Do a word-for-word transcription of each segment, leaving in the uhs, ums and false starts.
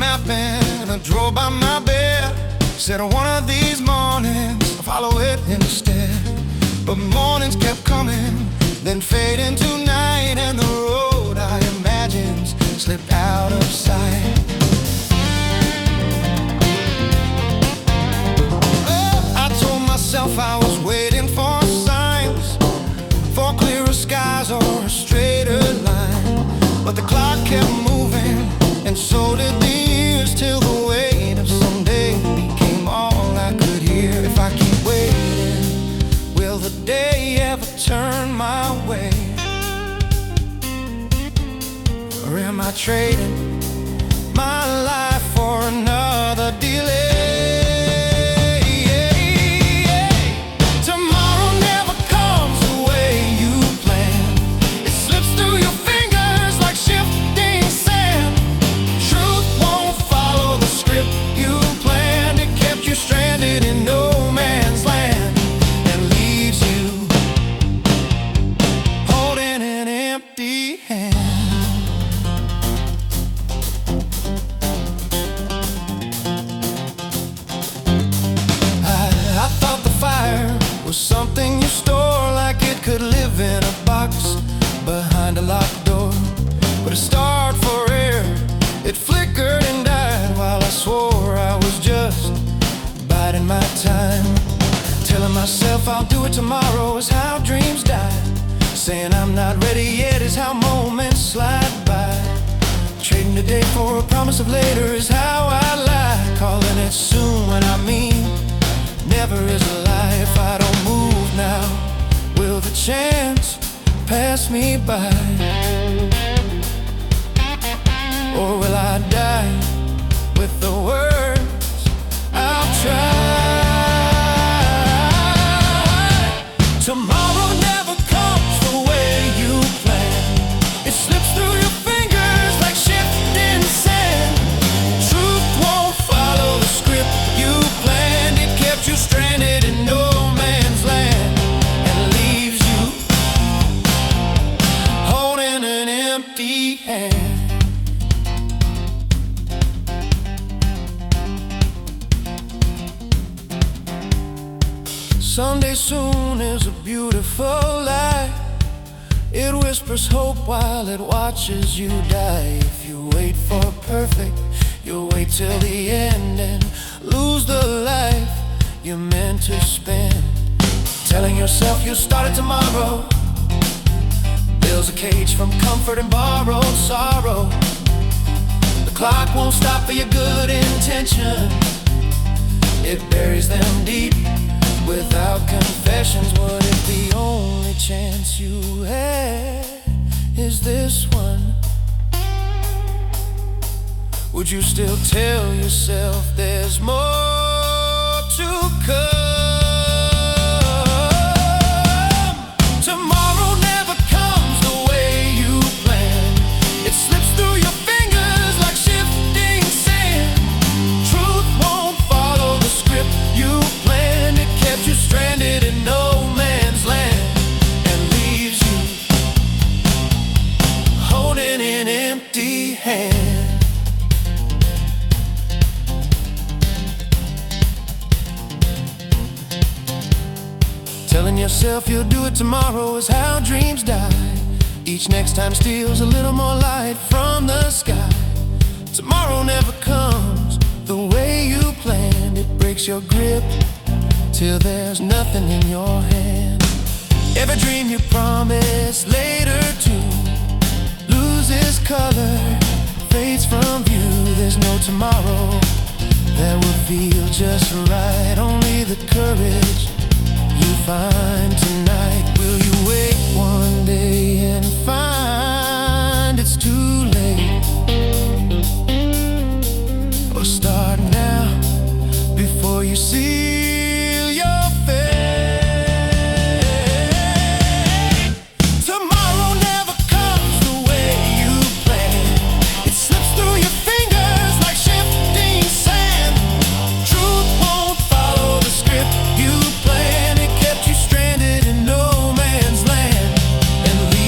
napping, I drove by my bed. Said one of these mornings I'll follow it instead. But mornings kept coming, then fade into night, and the road I imagined slipped out of sight. Oh, I told myself I was waiting for signs, for clearer skies or a straighter line. But the clock kept moving, and so did the years, till the weight of someday became all I could hear. If I keep waiting, will the day ever turn my way? Or am I trading my life for another delay? Was something you store, like it could live in a box behind a locked door. But it started for air, it flickered and died, while I swore I was just biding my time. Telling myself I'll do it tomorrow is how dreams die. Saying I'm not ready yet is how moments slide by. Trading today for a promise of later is how I lie. Calling it soon when I mean never is a lie. If I don't move now, will the chance pass me by? Or will I die with the words I'll try? Tomorrow never comes the way you plan. It slips through your fingers like shifting sand. Truth won't follow the script you planned. It kept you stranded in no man's land, and leaves you holding an empty hand. Someday soon is a beautiful lie. It whispers hope while it watches you die. If you wait for perfect, you'll wait till the end and lose the life you're meant to spend. Telling yourself you'll start it tomorrow builds a cage from comfort and borrowed sorrow. The clock won't stop for your good intention. It buries them deep without confessions. What if the only chance you have is this one? Would you still tell yourself there's more to come? Tomorrow never comes the way you plan. It slips through your fingers like shifting sand. Truth won't follow the script you planned. It kept you stranded in no man's land, and leaves you holding an empty hand. Telling yourself you'll do it tomorrow is how dreams die. Each next time steals a little more light from the sky. Tomorrow never comes the way you planned. It breaks your grip till there's nothing in your hand. Every dream you promised later to loses color, fades from view. There's no tomorrow that will feel just right. Only the courage you find tonight. Will you wait one day and find it's too late? Or start now before you seal your fate? Tomorrow never comes the way you plan. It slips through your fingers like shifting sand. Truth won't follow the script you planned. It kept you stranded in no man's land, and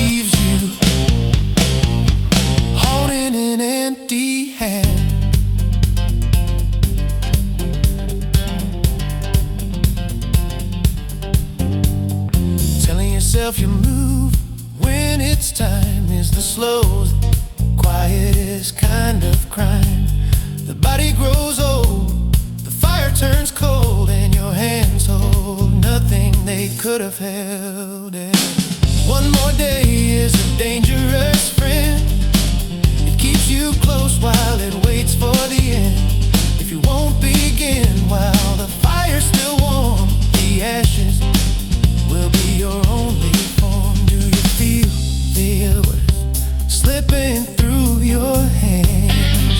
this kind of crime. The body grows old, the fire turns cold, and your hands hold nothing they could have held. And one more day is a dangerous friend. It keeps you close while it waits for the end. If you won't begin while the fire's still warm, the ashes will be your only form. Do you feel the hours slipping through your hands?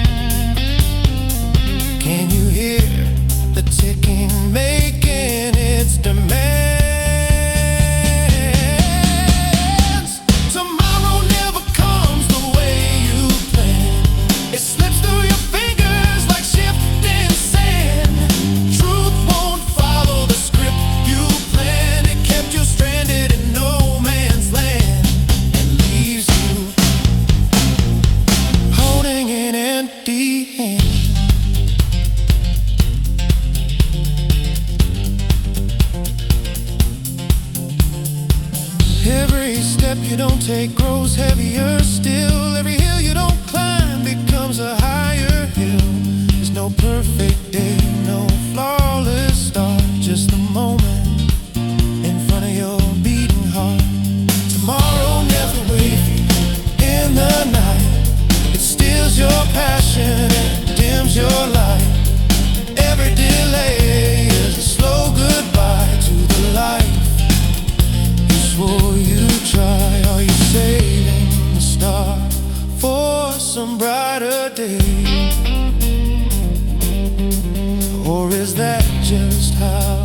Can you hear the ticking making its demands? Tomorrow never comes the way you plan. It slips through your fingers like shifting sand. Truth won't follow the script you planned. It kept you stranded in no man's land and leaves you holding an empty hand. Every step you don't take grows heavier still. Every hill you don't climb becomes a higher hill. There's no perfect day, no flawless start, just the moment in front of your beating heart. Tomorrow never waits in the night. It steals your passion and dims your light. Every delay is a slow goodbye to the life you swore you'd try. Are you saving the star for some brighter day? Or is that just how